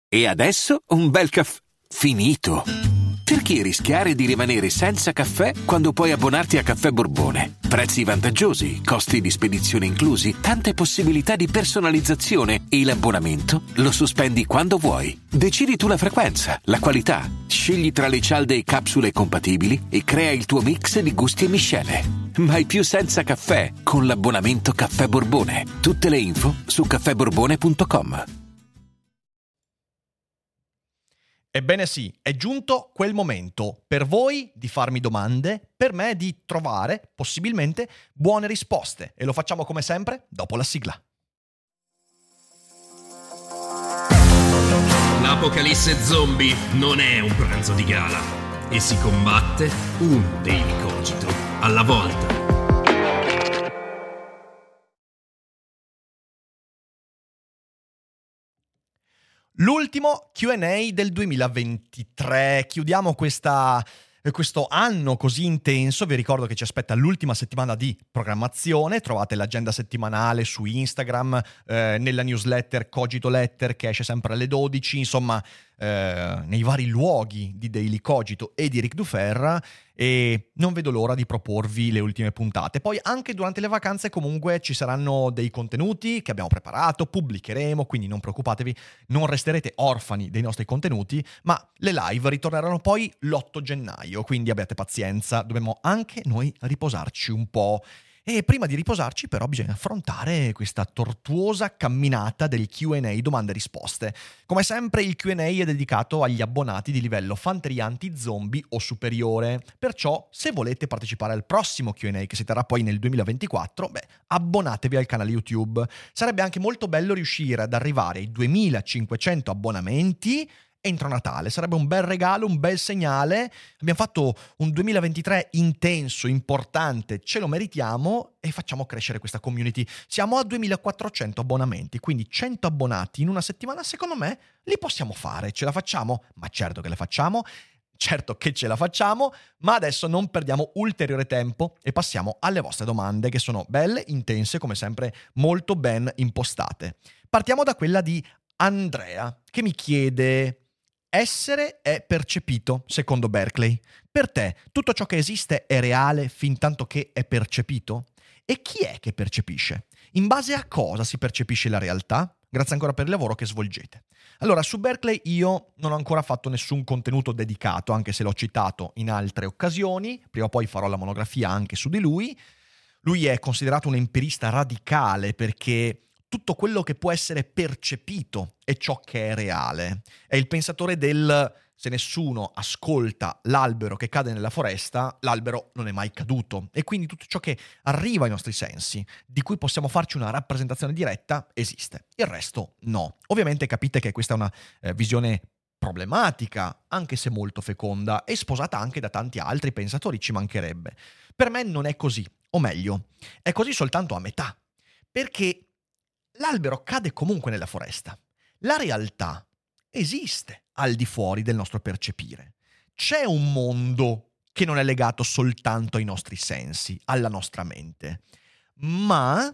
E adesso un bel caffè finito. Perché rischiare di rimanere senza caffè quando puoi abbonarti a Caffè Borbone? Prezzi vantaggiosi, costi di spedizione inclusi, tante possibilità di personalizzazione e l'abbonamento lo sospendi quando vuoi. Decidi tu la frequenza, la qualità, scegli tra le cialde e capsule compatibili e crea il tuo mix di gusti e miscele. Mai più senza caffè con l'abbonamento Caffè Borbone. Tutte le info su caffèborbone.com. Ebbene sì, è giunto quel momento per voi di farmi domande, per me di trovare, possibilmente, buone risposte. E lo facciamo come sempre dopo la sigla. L'apocalisse zombie non è un pranzo di gala e si combatte un Daily Cogito alla volta. L'ultimo Q&A del 2023. Chiudiamo questo anno così intenso. Vi ricordo che ci aspetta l'ultima settimana di programmazione. Trovate l'agenda settimanale su Instagram, nella newsletter Cogito Letter che esce sempre alle 12, insomma nei vari luoghi di Daily Cogito e di Ric Dufer, e non vedo l'ora di proporvi le ultime puntate. Poi anche durante le vacanze comunque ci saranno dei contenuti che abbiamo preparato, pubblicheremo, quindi non preoccupatevi, non resterete orfani dei nostri contenuti, ma le live ritorneranno poi l'8 gennaio, quindi abbiate pazienza, dobbiamo anche noi riposarci un po'. E prima di riposarci però bisogna affrontare questa tortuosa camminata del Q&A, domande e risposte. Come sempre il Q&A è dedicato agli abbonati di livello Fanteria Anti-Zombie o superiore. Perciò se volete partecipare al prossimo Q&A che si terrà poi nel 2024, abbonatevi al canale YouTube. Sarebbe anche molto bello riuscire ad arrivare ai 2500 abbonamenti entro Natale, sarebbe un bel regalo, un bel segnale. Abbiamo fatto un 2023 intenso, importante, ce lo meritiamo e facciamo crescere questa community. Siamo a 2400 abbonamenti, quindi 100 abbonati in una settimana, secondo me, li possiamo fare. Ce la facciamo? Ma certo che la facciamo. Certo che ce la facciamo, ma adesso non perdiamo ulteriore tempo e passiamo alle vostre domande, che sono belle, intense, come sempre molto ben impostate. Partiamo da quella di Andrea, che mi chiede: essere è percepito, secondo Berkeley. Per te, tutto ciò che esiste è reale fin tanto che è percepito? E chi è che percepisce? In base a cosa si percepisce la realtà? Grazie ancora per il lavoro che svolgete. Allora, su Berkeley io non ho ancora fatto nessun contenuto dedicato, anche se l'ho citato in altre occasioni. Prima o poi farò la monografia anche su di lui. Lui è considerato un empirista radicale perché tutto quello che può essere percepito è ciò che è reale. È il pensatore del: se nessuno ascolta l'albero che cade nella foresta, l'albero non è mai caduto. E quindi tutto ciò che arriva ai nostri sensi, di cui possiamo farci una rappresentazione diretta, esiste. Il resto no. Ovviamente capite che questa è una visione problematica, anche se molto feconda, e sposata anche da tanti altri pensatori, ci mancherebbe. Per me non è così, o meglio, è così soltanto a metà, perché l'albero cade comunque nella foresta. La realtà esiste al di fuori del nostro percepire. C'è un mondo che non è legato soltanto ai nostri sensi, alla nostra mente. Ma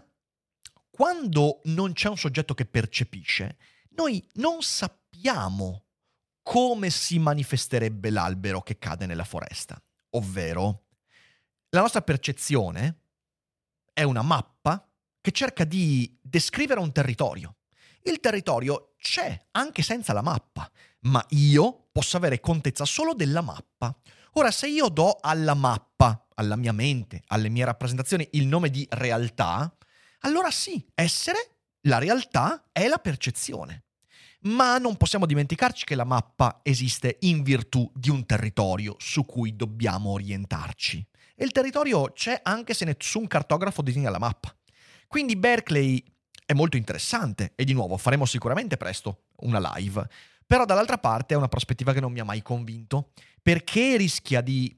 quando non c'è un soggetto che percepisce, noi non sappiamo come si manifesterebbe l'albero che cade nella foresta. Ovvero, la nostra percezione è una mappa che cerca di descrivere un territorio. Il territorio c'è anche senza la mappa, ma io posso avere contezza solo della mappa. Ora, se io do alla mappa, alla mia mente, alle mie rappresentazioni il nome di realtà, allora sì, essere, la realtà è la percezione. Ma non possiamo dimenticarci che la mappa esiste in virtù di un territorio su cui dobbiamo orientarci. E il territorio c'è anche se nessun cartografo disegna la mappa. Quindi Berkeley è molto interessante e di nuovo faremo sicuramente presto una live. Però dall'altra parte è una prospettiva che non mi ha mai convinto, perché rischia di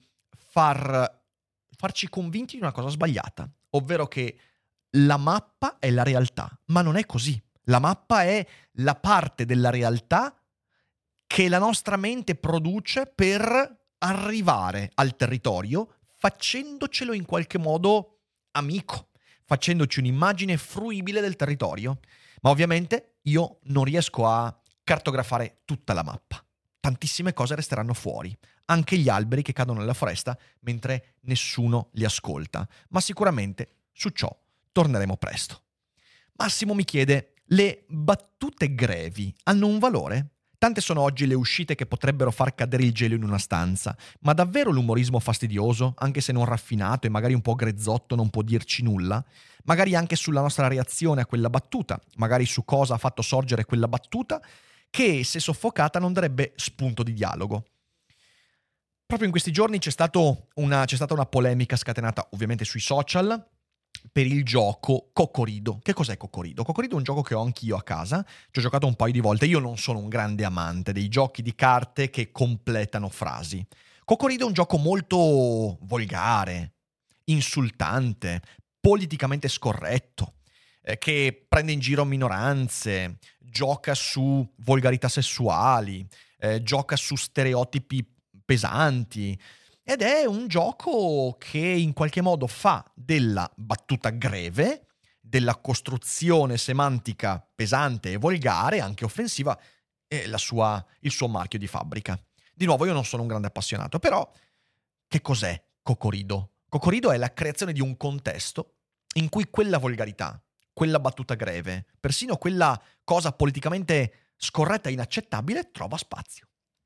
farci convinti di una cosa sbagliata, ovvero che la mappa è la realtà, ma non è così. La mappa è la parte della realtà che la nostra mente produce per arrivare al territorio, facendocelo in qualche modo amico, facendoci un'immagine fruibile del territorio. Ma ovviamente io non riesco a cartografare tutta la mappa. Tantissime cose resteranno fuori, anche gli alberi che cadono nella foresta mentre nessuno li ascolta, ma sicuramente su ciò torneremo presto. Massimo mi chiede: le battute grevi hanno un valore? Tante sono oggi le uscite che potrebbero far cadere il gelo in una stanza, ma davvero l'umorismo fastidioso, anche se non raffinato e magari un po' grezzotto, non può dirci nulla? Magari anche sulla nostra reazione a quella battuta, magari su cosa ha fatto sorgere quella battuta, che se soffocata non darebbe spunto di dialogo. Proprio in questi giorni c'è stata una polemica scatenata ovviamente sui social per il gioco Cocorido. Che cos'è Cocorido? Cocorido è un gioco che ho anch'io a casa, ci ho giocato un paio di volte. Io non sono un grande amante dei giochi di carte che completano frasi. Cocorido è un gioco molto volgare, insultante, politicamente scorretto, che prende in giro minoranze, gioca su volgarità sessuali, gioca su stereotipi pesanti. Ed è un gioco che in qualche modo fa della battuta greve, della costruzione semantica pesante e volgare, anche offensiva, il suo marchio di fabbrica. Di nuovo, io non sono un grande appassionato, però che cos'è Cocorido? Cocorido è la creazione di un contesto in cui quella volgarità, quella battuta greve, persino quella cosa politicamente scorretta e inaccettabile trova spazio.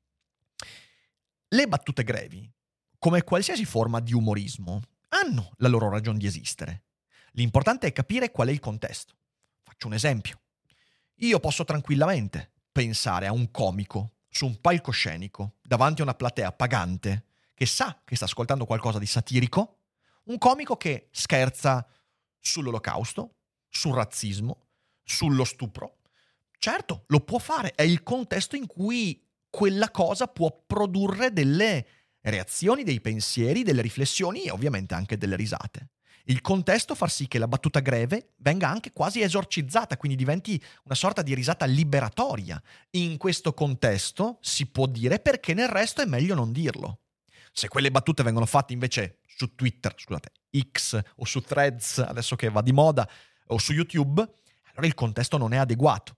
Le battute grevi, come qualsiasi forma di umorismo, hanno la loro ragione di esistere. L'importante è capire qual è il contesto. Faccio un esempio. Io posso tranquillamente pensare a un comico su un palcoscenico davanti a una platea pagante che sa che sta ascoltando qualcosa di satirico, un comico che scherza sull'olocausto, sul razzismo, sullo stupro. Certo, lo può fare, è il contesto in cui quella cosa può produrre delle reazioni, dei pensieri, delle riflessioni e ovviamente anche delle risate. Il contesto fa sì che la battuta greve venga anche quasi esorcizzata, quindi diventi una sorta di risata liberatoria. In questo contesto si può dire, perché nel resto è meglio non dirlo. Se quelle battute vengono fatte invece su Twitter, X, o su Threads, adesso che va di moda, o su YouTube, allora il contesto non è adeguato.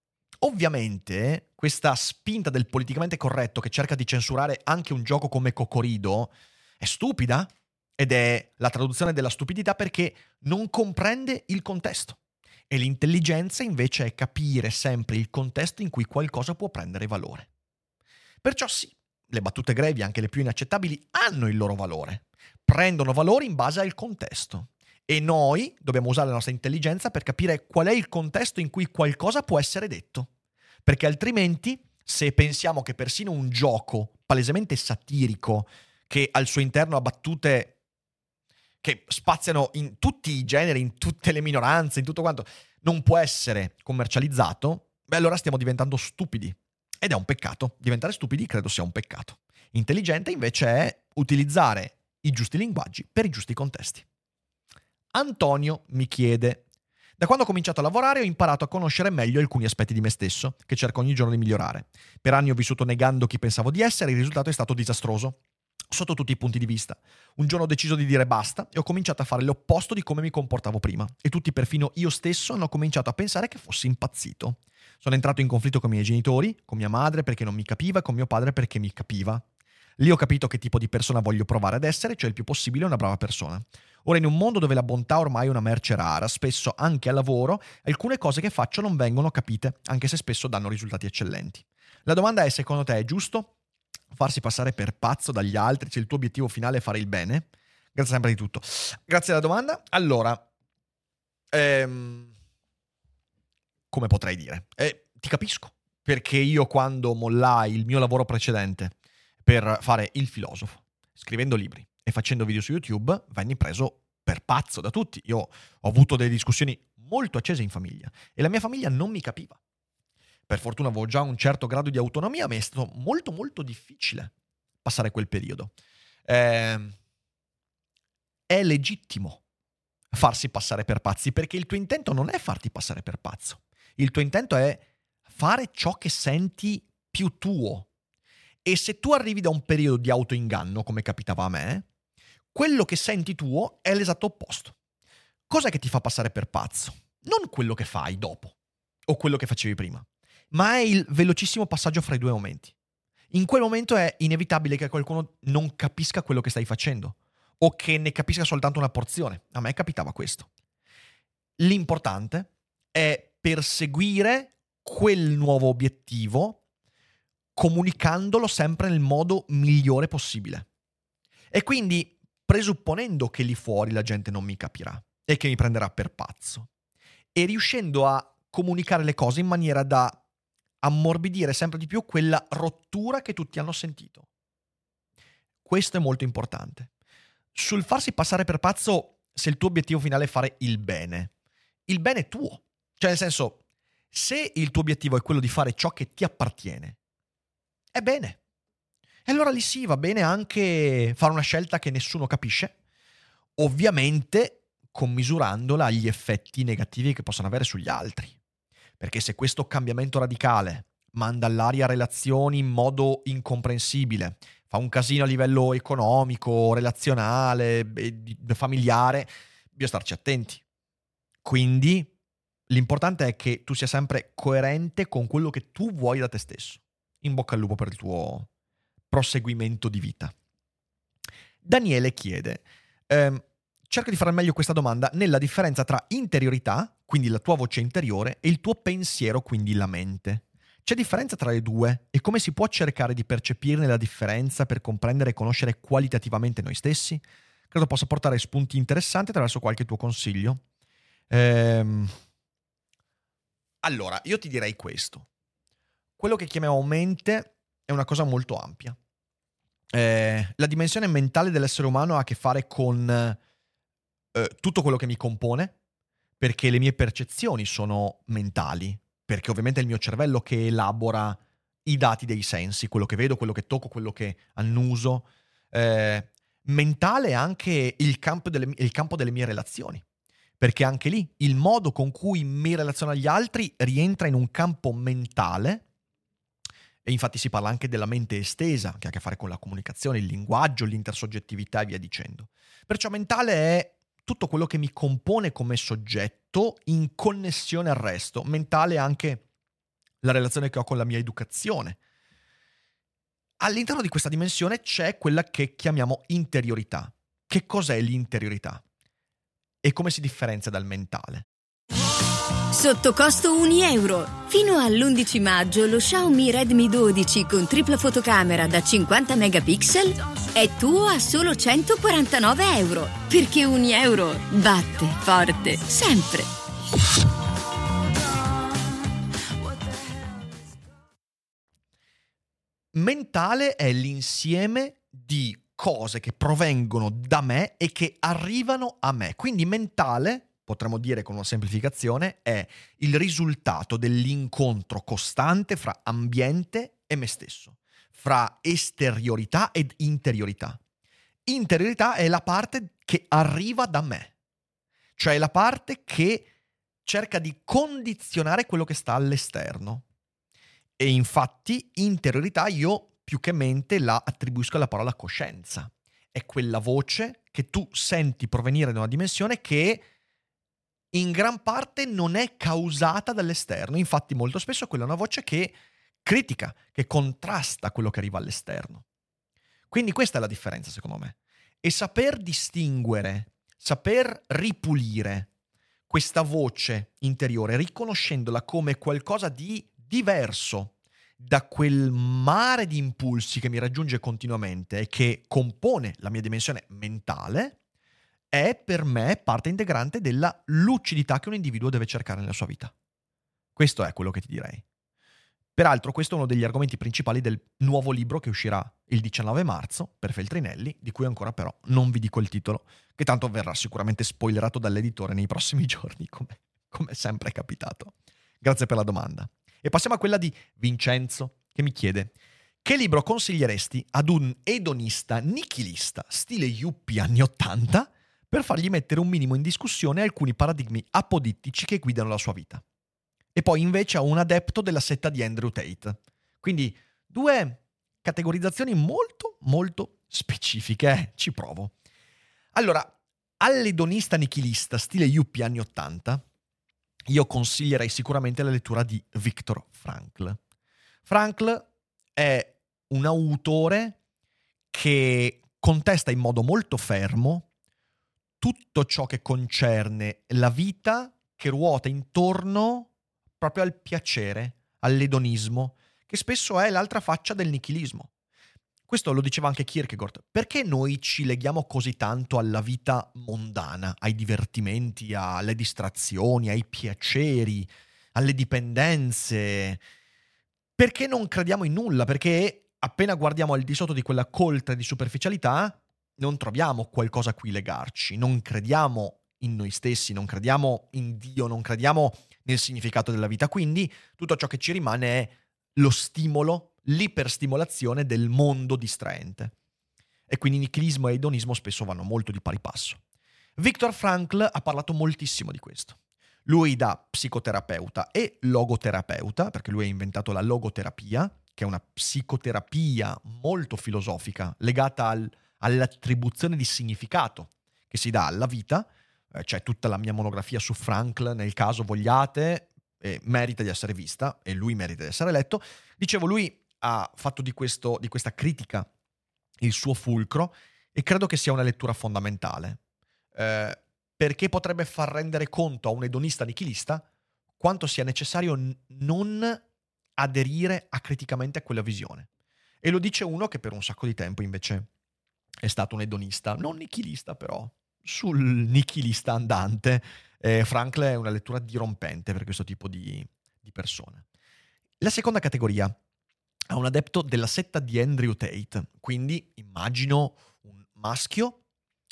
Ovviamente questa spinta del politicamente corretto che cerca di censurare anche un gioco come Cocorido è stupida, ed è la traduzione della stupidità perché non comprende il contesto. E l'intelligenza invece è capire sempre il contesto in cui qualcosa può prendere valore. Perciò sì, le battute grevi, anche le più inaccettabili, hanno il loro valore. Prendono valore in base al contesto. E noi dobbiamo usare la nostra intelligenza per capire qual è il contesto in cui qualcosa può essere detto. Perché altrimenti, se pensiamo che persino un gioco palesemente satirico, che al suo interno ha battute che spaziano in tutti i generi, in tutte le minoranze, in tutto quanto, non può essere commercializzato, beh, allora stiamo diventando stupidi. Ed è un peccato. Diventare stupidi credo sia un peccato. Intelligente invece è utilizzare i giusti linguaggi per i giusti contesti. Antonio mi chiede: da quando ho cominciato a lavorare ho imparato a conoscere meglio alcuni aspetti di me stesso, che cerco ogni giorno di migliorare. Per anni ho vissuto negando chi pensavo di essere e il risultato è stato disastroso, sotto tutti i punti di vista. Un giorno ho deciso di dire basta e ho cominciato a fare l'opposto di come mi comportavo prima. E tutti, perfino io stesso, hanno cominciato a pensare che fossi impazzito. Sono entrato in conflitto con i miei genitori, con mia madre perché non mi capiva e con mio padre perché mi capiva. Lì ho capito che tipo di persona voglio provare ad essere, cioè il più possibile una brava persona. Ora, in un mondo dove la bontà ormai è una merce rara, spesso anche al lavoro, alcune cose che faccio non vengono capite, anche se spesso danno risultati eccellenti. La domanda è: secondo te è giusto farsi passare per pazzo dagli altri se il tuo obiettivo finale è fare il bene? Grazie sempre di tutto. Grazie della domanda. Allora, come potrei dire? Ti capisco, perché io quando mollai il mio lavoro precedente per fare il filosofo, scrivendo libri e facendo video su YouTube, venni preso per pazzo da tutti. Io ho avuto delle discussioni molto accese in famiglia e la mia famiglia non mi capiva. Per fortuna avevo già un certo grado di autonomia, ma è stato molto molto difficile passare quel periodo. È legittimo farsi passare per pazzi, perché il tuo intento non è farti passare per pazzo. Il tuo intento è fare ciò che senti più tuo. E se tu arrivi da un periodo di autoinganno, come capitava a me, quello che senti tuo è l'esatto opposto. Cos'è che ti fa passare per pazzo? Non quello che fai dopo o quello che facevi prima, ma è il velocissimo passaggio fra i due momenti. In quel momento è inevitabile che qualcuno non capisca quello che stai facendo o che ne capisca soltanto una porzione. A me capitava questo. L'importante è perseguire quel nuovo obiettivo comunicandolo sempre nel modo migliore possibile. E quindi presupponendo che lì fuori la gente non mi capirà e che mi prenderà per pazzo e riuscendo a comunicare le cose in maniera da ammorbidire sempre di più quella rottura che tutti hanno sentito. Questo è molto importante. Sul farsi passare per pazzo, se il tuo obiettivo finale è fare il bene è tuo. Cioè, nel senso, se il tuo obiettivo è quello di fare ciò che ti appartiene, è bene. E allora lì sì, va bene anche fare una scelta che nessuno capisce, ovviamente commisurandola agli effetti negativi che possono avere sugli altri. Perché se questo cambiamento radicale manda all'aria relazioni in modo incomprensibile, fa un casino a livello economico, relazionale, familiare, bisogna starci attenti. Quindi l'importante è che tu sia sempre coerente con quello che tu vuoi da te stesso. In bocca al lupo per il tuo proseguimento di vita. Daniele chiede, cerca di fare al meglio questa domanda nella differenza tra interiorità, quindi la tua voce interiore, e il tuo pensiero, quindi la mente. C'è differenza tra le due e come si può cercare di percepirne la differenza per comprendere e conoscere qualitativamente noi stessi? Credo possa portare spunti interessanti attraverso qualche tuo consiglio. Allora, io ti direi questo. Quello che chiamiamo mente è una cosa molto ampia. La dimensione mentale dell'essere umano ha a che fare con tutto quello che mi compone, perché le mie percezioni sono mentali, perché ovviamente è il mio cervello che elabora i dati dei sensi, quello che vedo, quello che tocco, quello che annuso. Mentale è anche il campo delle mie relazioni, perché anche lì il modo con cui mi relaziono agli altri rientra in un campo mentale. E infatti si parla anche della mente estesa, che ha a che fare con la comunicazione, il linguaggio, l'intersoggettività e via dicendo. Perciò mentale è tutto quello che mi compone come soggetto in connessione al resto. Mentale è anche la relazione che ho con la mia educazione. All'interno di questa dimensione c'è quella che chiamiamo interiorità. Che cos'è l'interiorità? E come si differenzia dal mentale? Sotto costo €1. Fino all'11 maggio lo Xiaomi Redmi 12 con tripla fotocamera da 50 megapixel è tuo a solo €149. Perché €1 batte forte sempre. Mentale è l'insieme di cose che provengono da me e che arrivano a me. Quindi mentale, potremmo dire con una semplificazione, è il risultato dell'incontro costante fra ambiente e me stesso, fra esteriorità ed interiorità. Interiorità è la parte che arriva da me, cioè la parte che cerca di condizionare quello che sta all'esterno. E infatti interiorità io più che mente la attribuisco alla parola coscienza. È quella voce che tu senti provenire da una dimensione che in gran parte non è causata dall'esterno. Infatti molto spesso quella è una voce che critica, che contrasta quello che arriva all'esterno. Quindi questa è la differenza secondo me. E saper distinguere, saper ripulire questa voce interiore, riconoscendola come qualcosa di diverso da quel mare di impulsi che mi raggiunge continuamente e che compone la mia dimensione mentale, è per me parte integrante della lucidità che un individuo deve cercare nella sua vita. Questo è quello che ti direi. Peraltro questo è uno degli argomenti principali del nuovo libro che uscirà il 19 marzo per Feltrinelli, di cui ancora però non vi dico il titolo, che tanto verrà sicuramente spoilerato dall'editore nei prossimi giorni, come sempre è capitato. Grazie per la domanda. E passiamo a quella di Vincenzo, che mi chiede: che libro consiglieresti ad un edonista nichilista stile yuppie anni 80 per fargli mettere un minimo in discussione alcuni paradigmi apodittici che guidano la sua vita? E poi invece a un adepto della setta di Andrew Tate. Quindi due categorizzazioni molto molto specifiche, ci provo. Allora, all'edonista nichilista stile yuppie anni 80 io consiglierei sicuramente la lettura di Viktor Frankl. Frankl è un autore che contesta in modo molto fermo tutto ciò che concerne la vita che ruota intorno proprio al piacere, all'edonismo, che spesso è l'altra faccia del nichilismo. Questo lo diceva anche Kierkegaard. Perché noi ci leghiamo così tanto alla vita mondana, ai divertimenti, alle distrazioni, ai piaceri, alle dipendenze? Perché non crediamo in nulla? Perché appena guardiamo al di sotto di quella coltre di superficialità non troviamo qualcosa a cui legarci, non crediamo in noi stessi, non crediamo in Dio, non crediamo nel significato della vita. Quindi tutto ciò che ci rimane è lo stimolo, l'iperstimolazione del mondo distraente. E quindi nichilismo e edonismo spesso vanno molto di pari passo. Viktor Frankl ha parlato moltissimo di questo. Lui da psicoterapeuta e logoterapeuta, perché lui ha inventato la logoterapia, che è una psicoterapia molto filosofica, legata all'attribuzione di significato che si dà alla vita. C'è tutta la mia monografia su Frankl, nel caso vogliate, merita di essere vista e lui merita di essere letto. Dicevo, lui ha fatto di questa critica il suo fulcro e credo che sia una lettura fondamentale, perché potrebbe far rendere conto a un edonista nichilista quanto sia necessario non aderire acriticamente a quella visione. E lo dice uno che per un sacco di tempo invece è stato un edonista, non nichilista però, sul nichilista andante. Frankl è una lettura dirompente per questo tipo di persone. La seconda categoria ha un adepto della setta di Andrew Tate, quindi immagino un maschio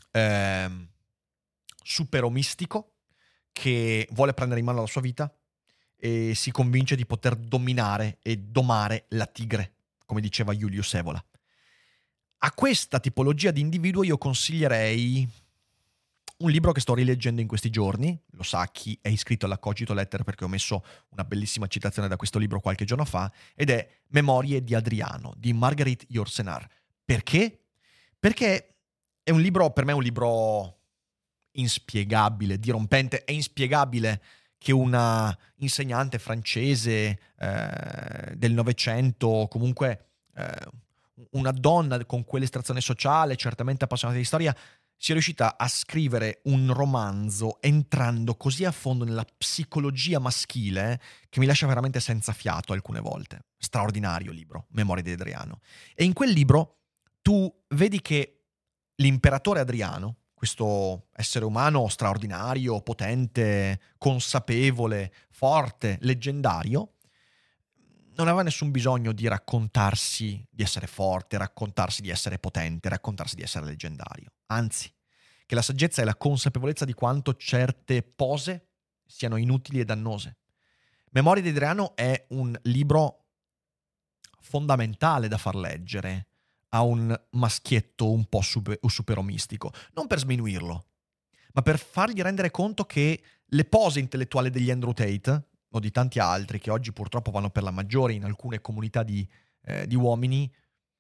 superomistico che vuole prendere in mano la sua vita e si convince di poter dominare e domare la tigre, come diceva Julius Evola. A questa tipologia di individuo io consiglierei un libro che sto rileggendo in questi giorni. Lo sa chi è iscritto alla Cogito Letter, perché ho messo una bellissima citazione da questo libro qualche giorno fa, ed è Memorie di Adriano, di Marguerite Yourcenar. Perché? Perché è un libro, per me è un libro inspiegabile, dirompente. È inspiegabile che una insegnante francese del Novecento, comunque una donna con quell'estrazione sociale, certamente appassionata di storia, sia riuscita a scrivere un romanzo entrando così a fondo nella psicologia maschile che mi lascia veramente senza fiato alcune volte. Straordinario libro, Memorie di Adriano. E in quel libro tu vedi che l'imperatore Adriano, questo essere umano straordinario, potente, consapevole, forte, leggendario, non aveva nessun bisogno di raccontarsi di essere forte, raccontarsi di essere potente, raccontarsi di essere leggendario. Anzi, che la saggezza è la consapevolezza di quanto certe pose siano inutili e dannose. Memorie di Adriano è un libro fondamentale da far leggere a un maschietto un po' superomistico, non per sminuirlo, ma per fargli rendere conto che le pose intellettuali degli Andrew Tate o di tanti altri che oggi purtroppo vanno per la maggiore in alcune comunità di uomini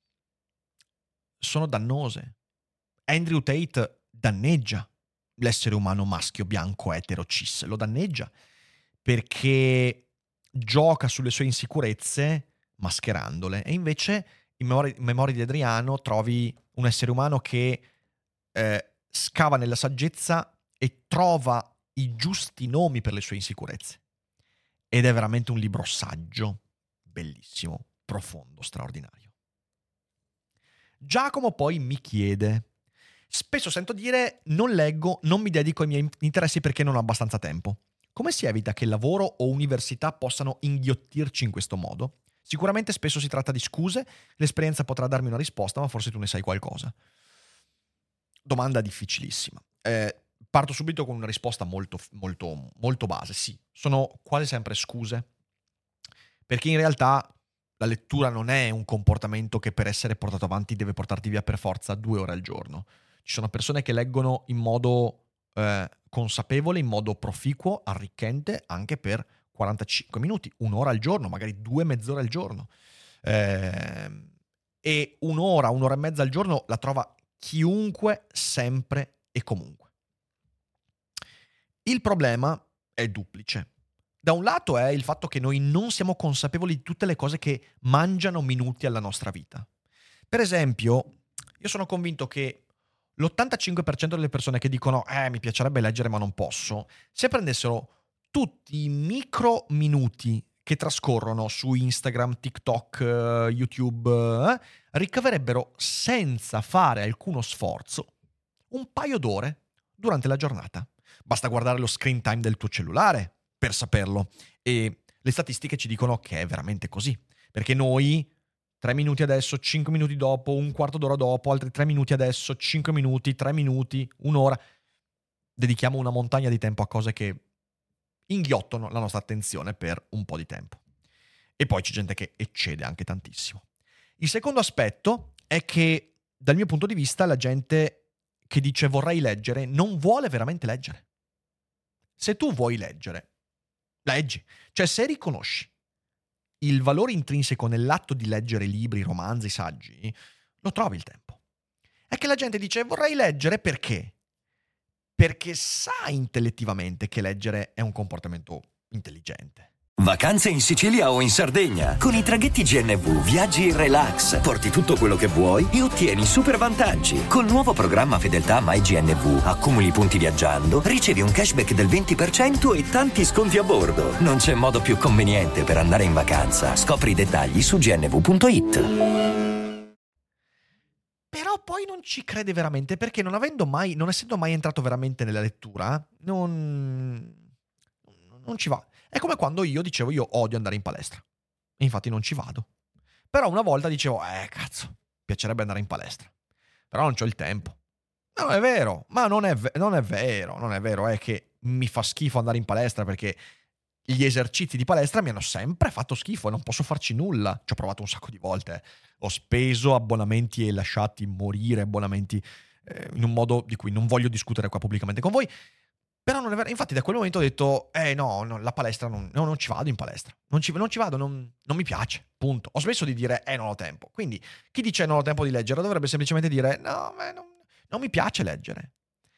sono dannose. Andrew Tate danneggia l'essere umano maschio, bianco, etero, cis, lo danneggia perché gioca sulle sue insicurezze mascherandole, e invece in Memorie di Adriano trovi un essere umano che scava nella saggezza e trova i giusti nomi per le sue insicurezze. Ed è veramente un libro saggio, bellissimo, profondo, straordinario. Giacomo poi mi chiede: spesso sento dire non leggo, non mi dedico ai miei interessi perché non ho abbastanza tempo. Come si evita che lavoro o università possano inghiottirci in questo modo? Sicuramente spesso si tratta di scuse, l'esperienza potrà darmi una risposta, ma forse tu ne sai qualcosa. Domanda difficilissima. Parto subito con una risposta molto, molto, molto base. Sì, sono quasi sempre scuse, perché in realtà la lettura non è un comportamento che per essere portato avanti deve portarti via per forza 2 ore al giorno. Ci sono persone che leggono in modo consapevole, in modo proficuo, arricchente, anche per 45 minuti, 1 ora al giorno, magari 2 mezz'ore al giorno. E 1 ora, 1 ora e mezza al giorno la trova chiunque, sempre e comunque. Il problema è duplice. Da un lato è il fatto che noi non siamo consapevoli di tutte le cose che mangiano minuti alla nostra vita. Per esempio, io sono convinto che l'85% delle persone che dicono mi piacerebbe leggere ma non posso, se prendessero tutti i micro minuti che trascorrono su Instagram, TikTok, YouTube, ricaverebbero senza fare alcuno sforzo un paio d'ore durante la giornata. Basta guardare lo screen time del tuo cellulare per saperlo, e le statistiche ci dicono che è veramente così, perché noi 3 minuti adesso, 5 minuti dopo, un quarto d'ora dopo, altri 3 minuti adesso, 5 minuti, 3 minuti, un'ora, dedichiamo una montagna di tempo a cose che inghiottono la nostra attenzione per un po' di tempo. E poi c'è gente che eccede anche tantissimo. Il secondo aspetto è che, dal mio punto di vista, la gente che dice vorrei leggere non vuole veramente leggere. Se tu vuoi leggere, leggi. Cioè, se riconosci il valore intrinseco nell'atto di leggere libri, romanzi, saggi, lo trovi il tempo. È che la gente dice vorrei leggere perché? Perché sa intellettivamente che leggere è un comportamento intelligente. Vacanze in Sicilia o in Sardegna. Con i traghetti GNV viaggi in relax, porti tutto quello che vuoi e ottieni super vantaggi. Col nuovo programma Fedeltà MyGNV accumuli punti viaggiando, ricevi un cashback del 20% e tanti sconti a bordo. Non c'è modo più conveniente per andare in vacanza. Scopri i dettagli su gnv.it. Però poi non ci crede veramente, perché non essendo mai entrato veramente nella lettura, non ci va. È come quando io dicevo io odio andare in palestra. E infatti non ci vado. Però una volta dicevo, cazzo, piacerebbe andare in palestra. Però non c'ho il tempo. Non è vero, ma non è vero, è che mi fa schifo andare in palestra perché gli esercizi di palestra mi hanno sempre fatto schifo e non posso farci nulla. Ci ho provato un sacco di volte. Ho speso abbonamenti e lasciati morire abbonamenti in un modo di cui non voglio discutere qua pubblicamente con voi. Però non è vero. Infatti da quel momento ho detto no, la palestra non ci vado in palestra. Non ci vado, non mi piace, punto. Ho smesso di dire non ho tempo. Quindi chi dice non ho tempo di leggere dovrebbe semplicemente dire no, non mi piace leggere.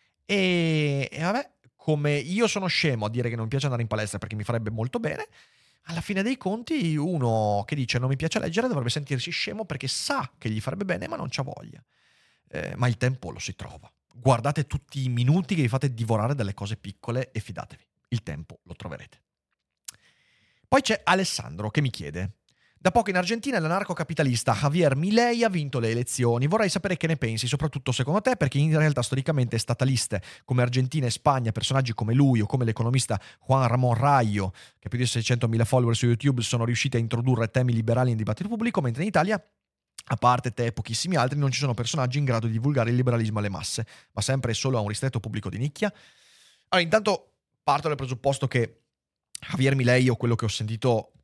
E vabbè, come io sono scemo a dire che non mi piace andare in palestra perché mi farebbe molto bene, alla fine dei conti uno che dice non mi piace leggere dovrebbe sentirsi scemo perché sa che gli farebbe bene ma non c'ha voglia. Ma il tempo lo si trova. Guardate tutti i minuti che vi fate divorare dalle cose piccole e fidatevi, il tempo lo troverete. Poi c'è Alessandro che mi chiede: da poco in Argentina l'anarcocapitalista Javier Milei ha vinto le elezioni. Vorrei sapere che ne pensi, soprattutto secondo te, perché in realtà storicamente stataliste come Argentina e Spagna, personaggi come lui o come l'economista Juan Ramón Rayo, che ha più di 600.000 follower su YouTube, sono riusciti a introdurre temi liberali in dibattito pubblico, mentre in Italia, a parte te e pochissimi altri, non ci sono personaggi in grado di divulgare il liberalismo alle masse, ma sempre e solo a un ristretto pubblico di nicchia. Allora, intanto parto dal presupposto che Javier Milei, o quello che ho sentito,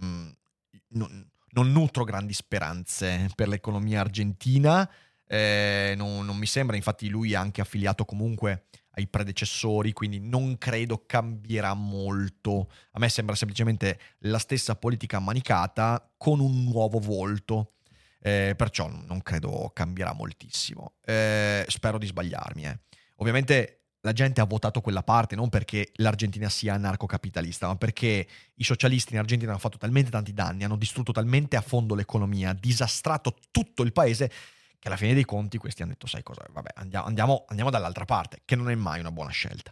non nutro grandi speranze per l'economia argentina. Non mi sembra, infatti lui è anche affiliato comunque ai predecessori, quindi non credo cambierà molto. A me sembra semplicemente la stessa politica ammanicata con un nuovo volto. Perciò non credo cambierà moltissimo. Spero di sbagliarmi. Ovviamente la gente ha votato quella parte non perché l'Argentina sia anarcocapitalista, ma perché i socialisti in Argentina hanno fatto talmente tanti danni, hanno distrutto talmente a fondo l'economia, disastrato tutto il paese, che alla fine dei conti questi hanno detto sai cosa, vabbè, andiamo dall'altra parte, che non è mai una buona scelta.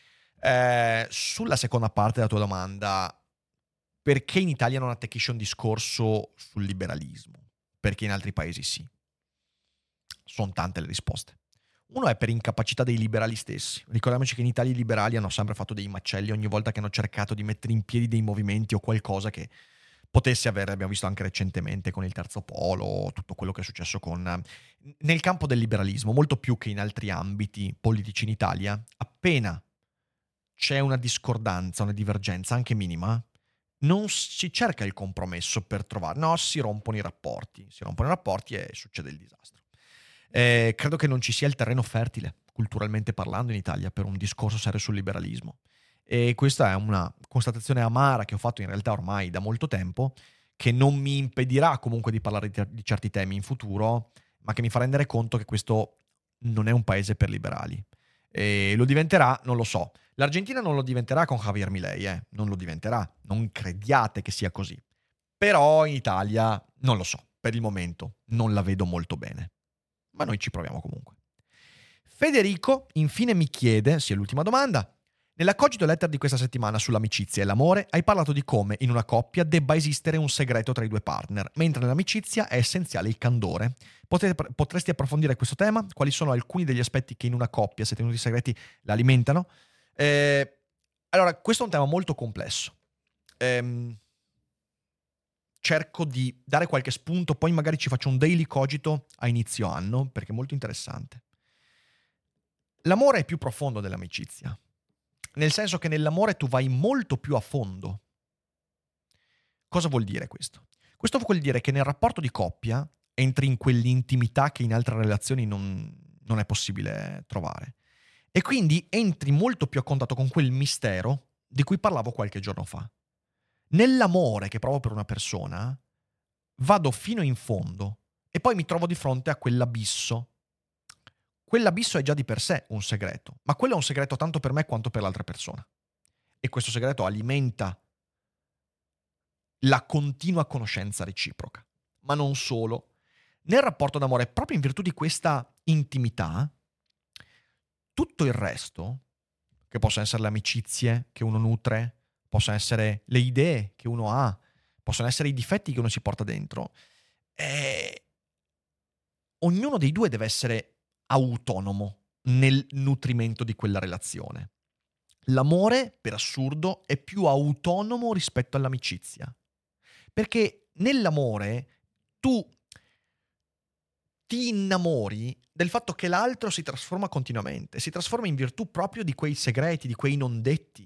Sulla seconda parte della tua domanda, perché in Italia non attecchisce un discorso sul liberalismo? Perché in altri paesi sì. Sono tante le risposte. Uno è per incapacità dei liberali stessi. Ricordiamoci che in Italia i liberali hanno sempre fatto dei macelli ogni volta che hanno cercato di mettere in piedi dei movimenti o qualcosa che potesse avere. Abbiamo visto anche recentemente con il terzo polo, tutto quello che è successo nel campo del liberalismo, molto più che in altri ambiti politici in Italia. Appena c'è una discordanza, una divergenza anche minima, non si cerca il compromesso per trovare, no, si rompono i rapporti e succede il disastro. Credo che non ci sia il terreno fertile, culturalmente parlando, in Italia per un discorso serio sul liberalismo. E questa è una constatazione amara che ho fatto in realtà ormai da molto tempo, che non mi impedirà comunque di parlare di certi temi in futuro, ma che mi fa rendere conto che questo non è un paese per liberali. E lo diventerà, non lo so. L'Argentina non lo diventerà con Javier Milei, non lo diventerà, non crediate che sia così. Però in Italia non lo so, per il momento non la vedo molto bene. Ma noi ci proviamo comunque. Federico infine mi chiede, sia l'ultima domanda, nella cogito letter di questa settimana sull'amicizia e l'amore hai parlato di come in una coppia debba esistere un segreto tra i due partner, mentre nell'amicizia è essenziale il candore. Potresti approfondire questo tema? Quali sono alcuni degli aspetti che in una coppia, se tenuti segreti, la alimentano? Allora, questo è un tema molto complesso. Cerco di dare qualche spunto, poi magari ci faccio un daily cogito a inizio anno, perché è molto interessante. L'amore è più profondo dell'amicizia, nel senso che nell'amore tu vai molto più a fondo. Cosa vuol dire questo? Questo vuol dire che nel rapporto di coppia entri in quell'intimità che in altre relazioni non è possibile trovare. E quindi entri molto più a contatto con quel mistero di cui parlavo qualche giorno fa. Nell'amore che provo per una persona, vado fino in fondo e poi mi trovo di fronte a quell'abisso. Quell'abisso è già di per sé un segreto, ma quello è un segreto tanto per me quanto per l'altra persona. E questo segreto alimenta la continua conoscenza reciproca. Ma non solo. Nel rapporto d'amore, proprio in virtù di questa intimità, tutto il resto, che possono essere le amicizie che uno nutre, possono essere le idee che uno ha, possono essere i difetti che uno si porta dentro, ognuno dei due deve essere autonomo nel nutrimento di quella relazione. L'amore, per assurdo, è più autonomo rispetto all'amicizia. Perché nell'amore tu ti innamori del fatto che l'altro si trasforma continuamente, si trasforma in virtù proprio di quei segreti, di quei non detti.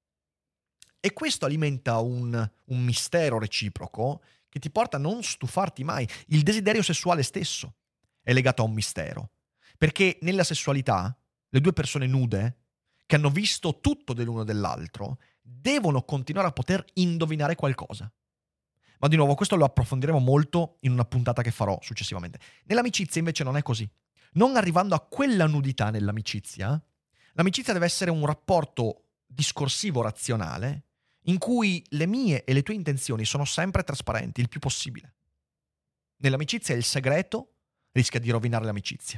E questo alimenta un mistero reciproco che ti porta a non stufarti mai. Il desiderio sessuale stesso è legato a un mistero. Perché nella sessualità, le due persone nude, che hanno visto tutto dell'uno dell'altro, devono continuare a poter indovinare qualcosa. Ma di nuovo, questo lo approfondiremo molto in una puntata che farò successivamente. Nell'amicizia invece non è così. Non arrivando a quella nudità nell'amicizia, l'amicizia deve essere un rapporto discorsivo razionale in cui le mie e le tue intenzioni sono sempre trasparenti, il più possibile. Nell'amicizia il segreto rischia di rovinare l'amicizia.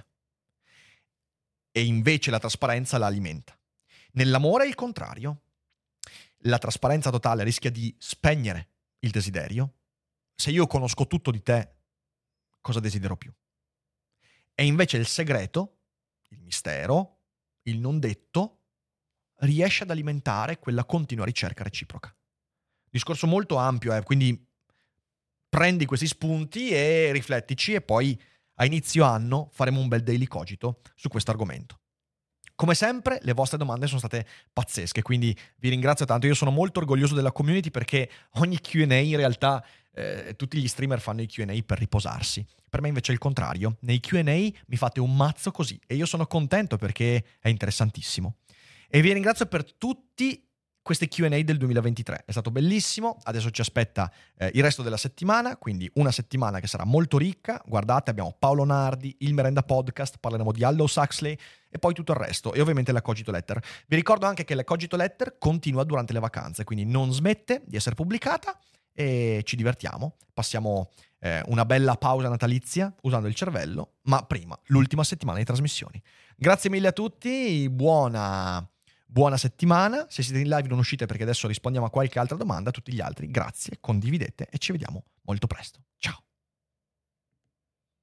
E invece la trasparenza la alimenta. Nell'amore è il contrario. La trasparenza totale rischia di spegnere il desiderio. Se io conosco tutto di te, cosa desidero più? E invece il segreto, il mistero, il non detto, riesce ad alimentare quella continua ricerca reciproca. Discorso molto ampio, quindi prendi questi spunti e riflettici e poi a inizio anno faremo un bel daily cogito su questo argomento. Come sempre, le vostre domande sono state pazzesche, quindi vi ringrazio tanto. Io sono molto orgoglioso della community perché ogni Q&A in realtà tutti gli streamer fanno i Q&A per riposarsi. Per me invece è il contrario. Nei Q&A mi fate un mazzo così e io sono contento perché è interessantissimo. E vi ringrazio per tutti questi Q&A del 2023. È stato bellissimo. Adesso ci aspetta il resto della settimana, quindi una settimana che sarà molto ricca. Guardate, abbiamo Paolo Nardi, il Merenda Podcast, parleremo di Aldous Huxley e poi tutto il resto. E ovviamente la Cogito Letter. Vi ricordo anche che la Cogito Letter continua durante le vacanze, quindi non smette di essere pubblicata e ci divertiamo. Passiamo una bella pausa natalizia usando il cervello, ma prima l'ultima settimana di trasmissioni. Grazie mille a tutti, buona settimana. Se siete in live non uscite perché adesso rispondiamo a qualche altra domanda. A tutti gli altri grazie, condividete e ci vediamo molto presto. Ciao.